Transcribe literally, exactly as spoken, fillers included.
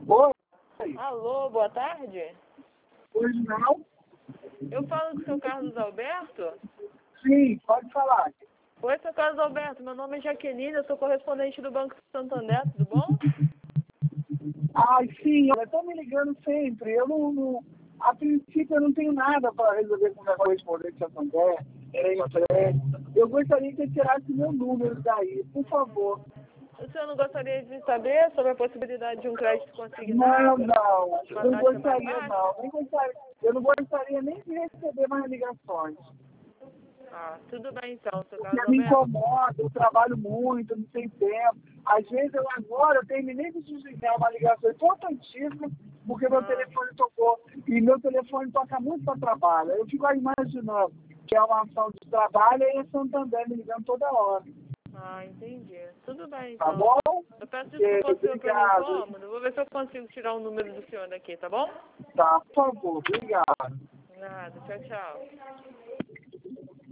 Oi. Alô, boa tarde. Hoje não? Eu falo com o seu Carlos Alberto? Sim, pode falar. Oi, seu Carlos Alberto, meu nome é Jaqueline, eu sou correspondente do Banco Santander, tudo bom? Ai, sim, eu estou me ligando sempre. Eu não, não, a princípio eu não tenho nada para resolver com a correspondente Santander. Eu gostaria que você tirasse meu número daí, por favor. O senhor não gostaria de saber sobre a possibilidade de um crédito Não, consignado? não, Uma eu não taxa mais gostaria baixa? não. Nem gostaria, eu não gostaria nem de receber mais ligações. Ah, tudo bem então, seu Carlos Porque me Alberto. incomoda, eu trabalho muito, não tenho tempo. Às vezes eu agora eu terminei de desligar uma ligação importantíssima, porque meu Ah, telefone tocou. E meu telefone toca muito para trabalho. Eu fico aí imaginando que é uma ação de trabalho e é Santander me ligando toda hora. ah, entendi. Tudo bem Tá então. bom? Eu peço É, desculpa ao senhor pelo obrigado. incômodo, vou ver se eu consigo tirar o número do senhor daqui, tá bom? Tá, por favor, obrigado. Nada, tchau, tchau.